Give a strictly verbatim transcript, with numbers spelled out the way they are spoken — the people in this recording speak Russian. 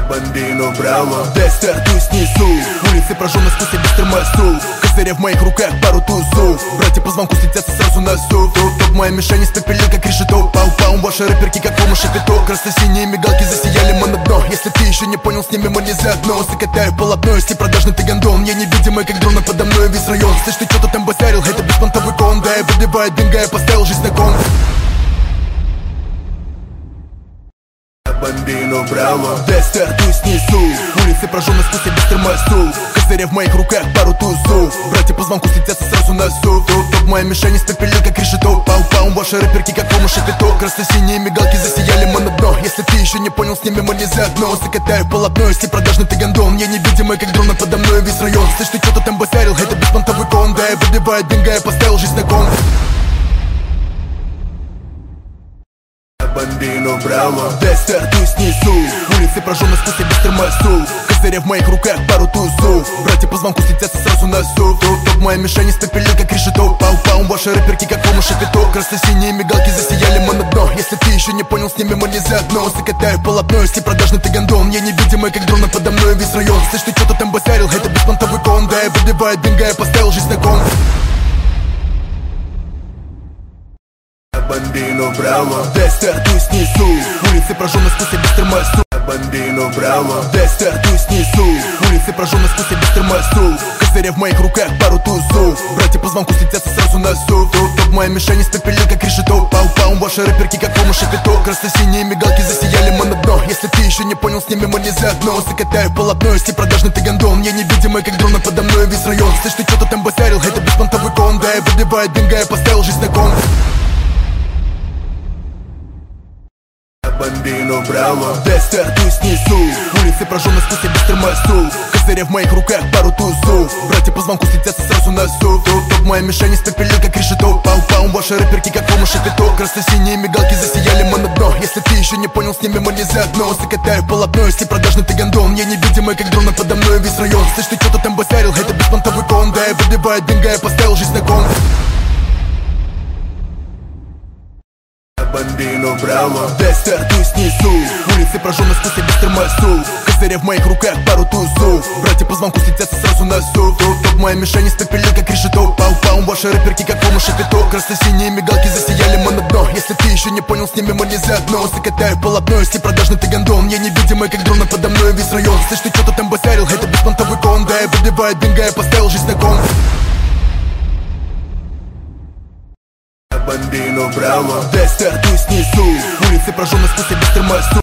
Бомбину браво, дай стартую снизу. Улицы прожжены, спустя без тормозу. Козыря в моих руках, пару тузу. Братья по звонку слетятся сразу на зуб. Топ моя мишень испепелил, как решето. Пау-пау, ваши рэперки, как помощь шапито. Красно-синие мигалки засияли мы на дно. Если ты еще не понял, с ними мы не заодно. Закатаю полотно, если продажный ты гондон. Я невидимый, как дрон, подо мной весь район. Слышь, ты что-то там базарил, это беспонтовый кон. Да, я выдеваю бинго, я поставил жизнь на кон. Бомбину браво, дай стартую снизу. Улицы прожжены, спустя без тормозу. Козыря в моих руках, пару тузу. Братья по звонку слетятся сразу на зуб. Топ моя мишень испепелил, как решето. Пау-пау, ваши рэперки, как помощь шапито. Красно-синие мигалки засияли мы на дно. Если ты еще не понял, с ними мы не заодно. Закатаю полотно, если продажный ты гондон. Я невидимый, как дрон, подо мной весь район. Слышь, ты что-то там базарил, это беспонтовый кон. Да, я выдеваю бинго, я поставил жизнь на кон. Бомбину браво, дай стартую снизу. Улицы прожжены, спустя без тормозу. Козыря в моих руках, пару тузу. Братья по звонку слетятся сразу на зуб. Топ моя мишень испепелил, как решето. Пау-пау, ваши рэперки, как помощь шапито. Красно-синие мигалки засияли мы на дно. Если ты еще не понял, с ними мы не заодно. Закатаю полотно, если продажный ты гондон. Я невидимый, как дрон, подо мной весь район. Слышь, ты что-то там базарил, это беспонтовый кон. Да, я выдеваю бинго, я поставил жизнь на кон. Бомбину браво, дай стартую снизу. Улицы прожжены, спустя без тормозу. Бомбину браво, дай стартую снизу. Улицы прожжены, спустя без тормозу. Козыря в моих руках, пару тузу. Братья по звонку слетятся сразу на зуб. Топ моя мишень испепелил, как решето. Пау-пау, ваши рэперки, как помощь шапито. Красно-синие мигалки засияли мы на дно. Если ты еще не понял, с ними мы не заодно. Закатаю полотно, если продажный ты гондон. Я невидимый, как дрон, подо мной весь район. Слышь, ты что-то там базарил, это беспонтовый кон. Да, я выдеваю бинго, я поставил жизнь на кон. Бомбину браво, дай стартую снизу. Улицы прожжены, спустя без тормозу. Козыря в моих руках, пару тузу. Братья по звонку слетятся сразу на зуб. Топ моя мишень испепелил, как решето. Пау-пау, ваши рэперки, как помощь шапито. Красно-синие мигалки засияли мы на дно. Если ты еще не понял, с ними мы не заодно. Закатаю полотно, если продажный ты гондон. Я невидимый, как дрон, подо мной весь район. Слышь, ты что-то там базарил, это беспонтовый кон. Да, я выдеваю бинго, я поставил жизнь на кон. Бомбину браво, дай стартую снизу. Улицы прожжены, спустя без тормозу. Козыря в моих руках, пару тузу. Братья по звонку слетятся сразу на зуб. Топ моя мишень испепелил, как решето. Пау-пау, ваши рэперки, как помощь шапито. Красно-синие мигалки засияли мы на дно. Если ты еще не понял, с ними мы не заодно. Закатаю полотно, если продажный ты гондон. Я невидимый, как дрон, подо мной весь район. Слышь, ты что-то там базарил, это беспонтовый кон. Да, я выдеваю бинго, я поставил жизнь на кон. Бомбину браво, дай стартую снизу. Улицы прожжены, спустя без тормозу.